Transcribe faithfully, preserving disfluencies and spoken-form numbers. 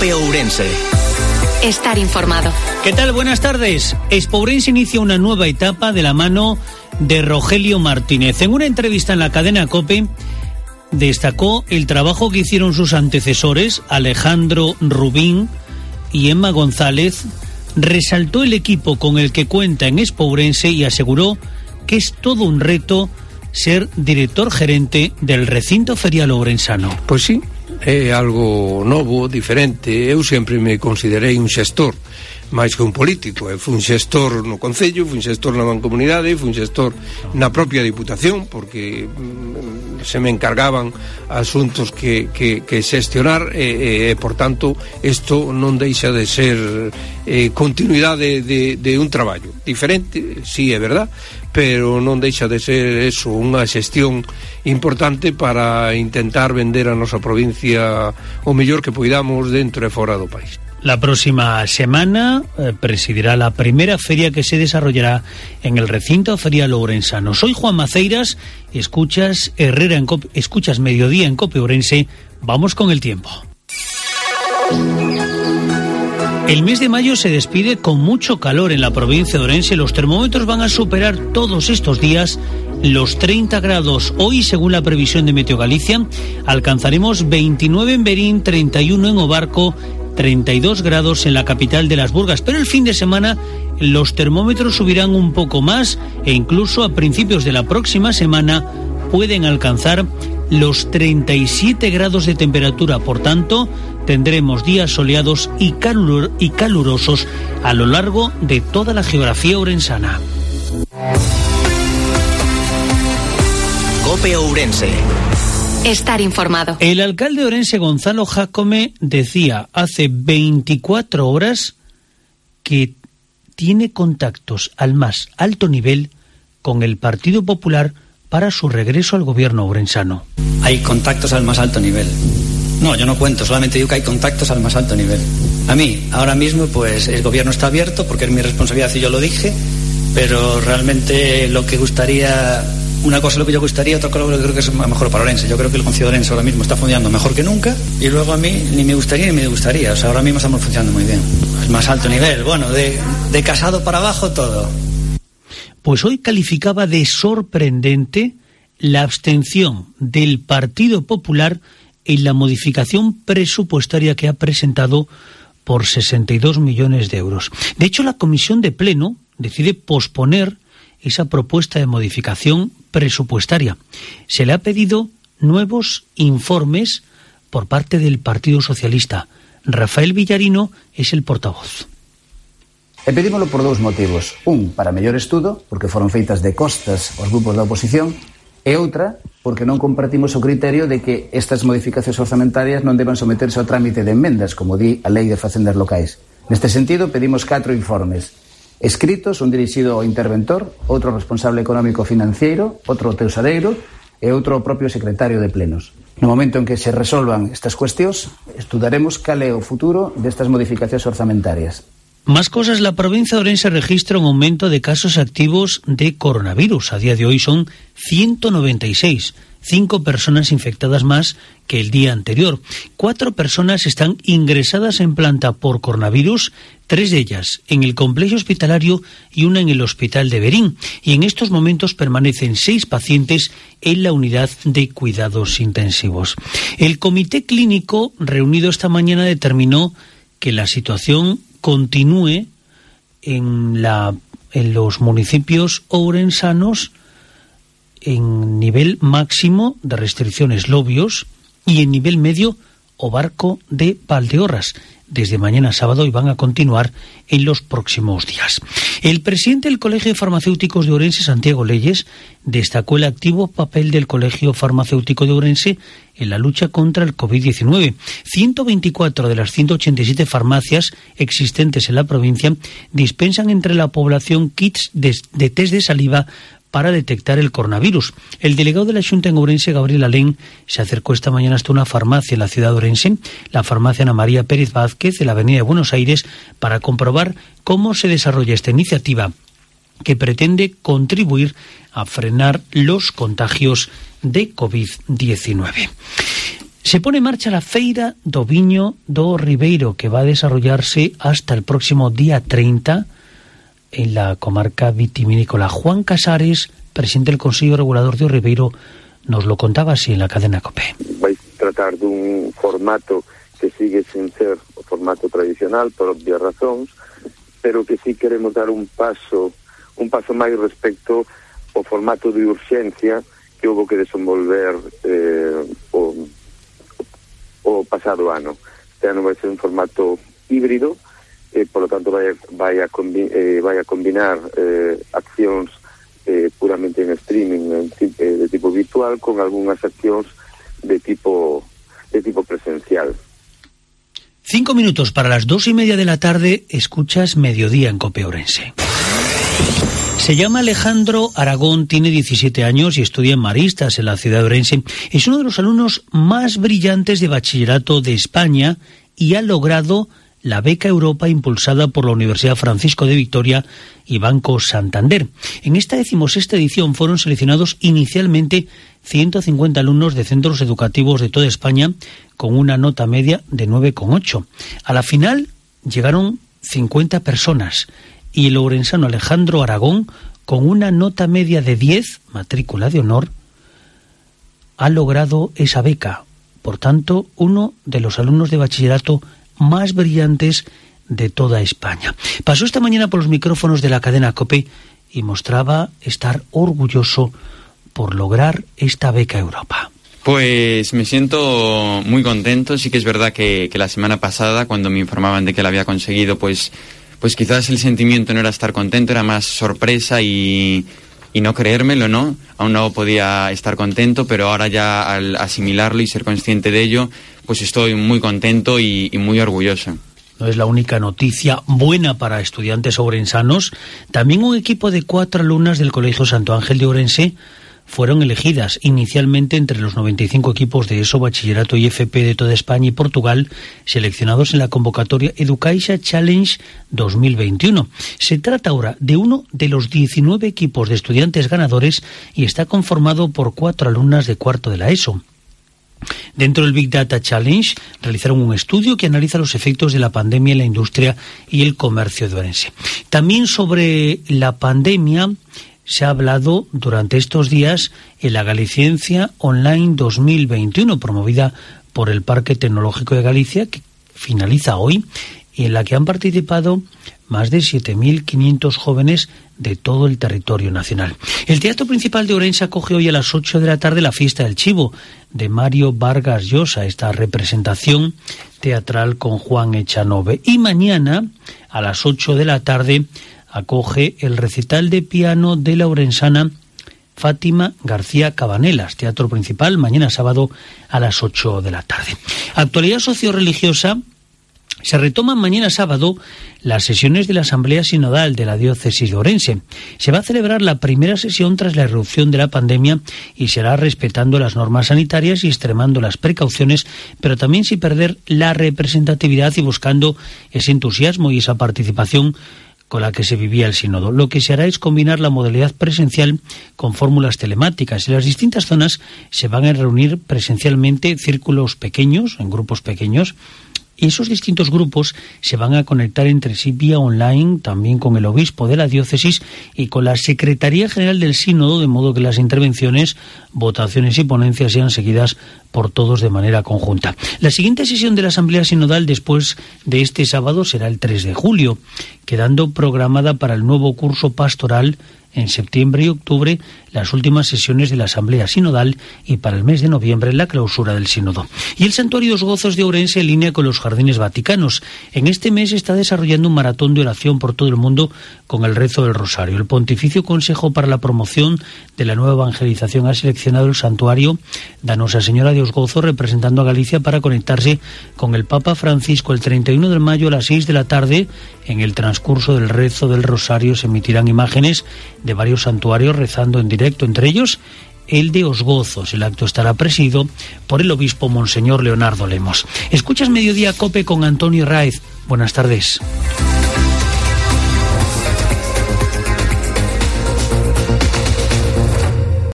COPE Ourense. Estar informado. ¿Qué tal? Buenas tardes. Expo Ourense inicia una nueva etapa de la mano de Rogelio Martínez. En una entrevista en la cadena COPE destacó el trabajo que hicieron sus antecesores, Alejandro Rubín y Emma González. Resaltó el equipo con el que cuenta en Expo Ourense y aseguró que es todo un reto ser director gerente del recinto ferial ourensano. Pois sí, é algo novo, diferente. Eu sempre me considerei un xestor máis que un político. Eu fui un xestor no Concello, fui un xestor na Mancomunidade, fui un xestor na propia Diputación, porque mm, se me encargaban asuntos que, que, que xestionar e, e, por tanto, isto non deixa de ser eh, continuidade de, de un traballo diferente, sí, é verdad, pero non deixa de ser eso, unha xestión importante para intentar vender a nosa provincia o mellor que poidamos dentro e fora do país. La próxima semana eh, presidirá la primera feria que se desarrollará en el recinto ferial ourensano. Soy Juan Maceiras, escuchas Herrera en Cope, escuchas Mediodía en COPE Ourense. Vamos con el tiempo. El mes de mayo se despide con mucho calor en la provincia de Ourense. Los termómetros van a superar todos estos días los treinta grados. Hoy, según la previsión de Meteo Galicia, alcanzaremos veintinueve en Berín, treinta y uno en Obarco, treinta y dos grados en la capital de las Burgas. Pero el fin de semana los termómetros subirán un poco más e incluso a principios de la próxima semana pueden alcanzar los treinta y siete grados de temperatura. Por tanto, tendremos días soleados y, calur- y calurosos a lo largo de toda la geografía ourensana. COPE Ourense. Estar informado. El alcalde de Ourense, Gonzalo Jácome, decía hace veinticuatro horas que tiene contactos al más alto nivel con el Partido Popular para su regreso al gobierno ourensano. Hay contactos al más alto nivel. No, yo no cuento, solamente digo que hay contactos al más alto nivel. A mí, ahora mismo, pues el gobierno está abierto porque es mi responsabilidad y yo lo dije, pero realmente lo que gustaría, una cosa es lo que yo gustaría, otra cosa lo que creo que es mejor para Ourense. Yo creo que el Concello de Ourense ahora mismo está funcionando mejor que nunca y luego a mí ni me gustaría ni me gustaría. O sea, ahora mismo estamos funcionando muy bien. El más alto nivel, bueno, de, de Casado para abajo todo. Pues hoy calificaba de sorprendente la abstención del Partido Popular en la modificación presupuestaria que ha presentado por sesenta y dos millones de euros. De hecho, la Comisión de Pleno decide posponer esa propuesta de modificación presupuestaria. Se le ha pedido nuevos informes por parte del Partido Socialista. Rafael Villarino es el portavoz. E pedímolo por dous motivos. Un, para mellor estudo, porque foron feitas de costas aos grupos da oposición, e outra, porque non compartimos o criterio de que estas modificacións orzamentarias non deban someterse ao trámite de enmendas, como di a Lei de Facendas Locais. Neste sentido, pedimos catro informes escritos, un dirixido ao interventor, outro ao responsable económico financiero, outro ao tesoreiro e outro ao propio secretario de plenos. No momento en que se resolvan estas cuestións, estudaremos cal é o futuro destas modificacións orzamentarias. Más cosas, la provincia de Ourense registra un aumento de casos activos de coronavirus. A día de hoy son ciento noventa y seis, cinco personas infectadas más que el día anterior. Cuatro personas están ingresadas en planta por coronavirus, tres de ellas en el complejo hospitalario y una en el hospital de Berín. Y en estos momentos permanecen seis pacientes en la unidad de cuidados intensivos. El comité clínico reunido esta mañana determinó que la situación continúe en, la, en los municipios ourensanos en nivel máximo de restricciones Lobios y en nivel medio Obarco de Valdeorras. Desde mañana sábado y van a continuar en los próximos días. El presidente del Colegio de Farmacéuticos de Ourense, Santiago Leyes, destacó el activo papel del Colegio Farmacéutico de Ourense en la lucha contra el covid diecinueve. ciento veinticuatro de las ciento ochenta y siete farmacias existentes en la provincia dispensan entre la población kits de, de test de saliva para detectar el coronavirus. El delegado de la Xunta en Ourense, Gabriel Alén, se acercó esta mañana hasta una farmacia en la ciudad de Ourense, la farmacia Ana María Pérez Vázquez, de la avenida de Buenos Aires, para comprobar cómo se desarrolla esta iniciativa que pretende contribuir a frenar los contagios de covid diecinueve. Se pone en marcha la Feira do Viño do Ribeiro, que va a desarrollarse hasta el próximo día treinta en la comarca vitivinícola. Juan Casares, presidente del Consello Regulador de O Ribeiro, nos lo contaba así en la cadena COPE. Vais a tratar dun formato que sigue sin ser o formato tradicional por obvias razóns, pero que sí queremos dar un paso un paso máis respecto ao formato de urxencia que houve que desenvolver eh, o, o pasado ano. Este ano vai ser un formato híbrido, eh, por lo tanto vai, vai, a, combi, eh, vai a combinar eh, accións eh, puramente en streaming en, eh, de tipo virtual con algunhas accións de tipo de tipo presencial. Cinco minutos para las dos y media de la tarde, escuchas Mediodía en COPE Ourense. Se llama Alejandro Aragón, tiene diecisiete años y estudia en Maristas, en la ciudad de Ourense. Es uno de los alumnos más brillantes de bachillerato de España y ha logrado la beca Europa impulsada por la Universidad Francisco de Vitoria y Banco Santander. En esta decimosexta edición fueron seleccionados inicialmente ciento cincuenta alumnos de centros educativos de toda España con una nota media de nueve coma ocho. A la final llegaron cincuenta personas y el ourensano Alejandro Aragón, con una nota media de diez, matrícula de honor, ha logrado esa beca. Por tanto, uno de los alumnos de bachillerato más brillantes de toda España. Pasó esta mañana por los micrófonos de la cadena COPE y mostraba estar orgulloso por lograr esta beca Europa. Pues me siento muy contento. Sí que es verdad que, que la semana pasada, cuando me informaban de que la había conseguido, pues, pues quizás el sentimiento no era estar contento, era más sorpresa y, y no creérmelo, ¿no? Aún no podía estar contento, pero ahora ya al asimilarlo y ser consciente de ello, pues estoy muy contento y, y muy orgulloso. No es la única noticia buena para estudiantes ourensanos. También un equipo de cuatro alumnas del Colegio Santo Ángel de Ourense fueron elegidas inicialmente entre los noventa y cinco equipos de ESO, Bachillerato y F P de toda España y Portugal, seleccionados en la convocatoria Educaixa Challenge dos mil veintiuno. Se trata ahora de uno de los diecinueve equipos de estudiantes ganadores y está conformado por cuatro alumnas de cuarto de la ESO. Dentro del Big Data Challenge realizaron un estudio que analiza los efectos de la pandemia en la industria y el comercio de Ourense. También sobre la pandemia se ha hablado durante estos días en la Galiciencia Online dos mil veintiuno, promovida por el Parque Tecnológico de Galicia, que finaliza hoy, y en la que han participado más de siete mil quinientos jóvenes de todo el territorio nacional. El Teatro Principal de Ourense acoge hoy a las ocho de la tarde la Fiesta del Chivo de Mario Vargas Llosa, esta representación teatral con Juan Echanove. Y mañana a las ocho de la tarde acoge el recital de piano de la ourensana Fátima García Cabanelas, Teatro Principal, mañana sábado a las ocho de la tarde. Actualidad socio-religiosa. Se retoman mañana sábado las sesiones de la Asamblea Sinodal de la Diócesis de Ourense. Se va a celebrar la primera sesión tras la irrupción de la pandemia y será respetando las normas sanitarias y extremando las precauciones, pero también sin perder la representatividad y buscando ese entusiasmo y esa participación con la que se vivía el sínodo. Lo que se hará es combinar la modalidad presencial con fórmulas telemáticas. En las distintas zonas se van a reunir presencialmente círculos pequeños, en grupos pequeños, y esos distintos grupos se van a conectar entre sí vía online, también con el obispo de la diócesis y con la Secretaría General del Sínodo, de modo que las intervenciones, votaciones y ponencias sean seguidas por todos de manera conjunta. La siguiente sesión de la Asamblea Sinodal después de este sábado será el tres de julio, quedando programada para el nuevo curso pastoral en septiembre y octubre las últimas sesiones de la Asamblea Sinodal y para el mes de noviembre la clausura del Sínodo. Y el Santuario Dos Gozos de Ourense en línea con los Jardines Vaticanos. En este mes está desarrollando un maratón de oración por todo el mundo con el rezo del Rosario. El Pontificio Consejo para la Promoción de la Nueva Evangelización ha seleccionado el santuario da Nosa Señora de Os Gozos representando a Galicia para conectarse con el Papa Francisco el treinta y uno de mayo a las seis de la tarde. En el transcurso del rezo del Rosario se emitirán imágenes de varios santuarios rezando en directo, entre ellos el de Os Gozos. El acto estará presidido por el obispo Monseñor Leonardo Lemos. Escuchas Mediodía COPE con Antonio Raez. Buenas tardes.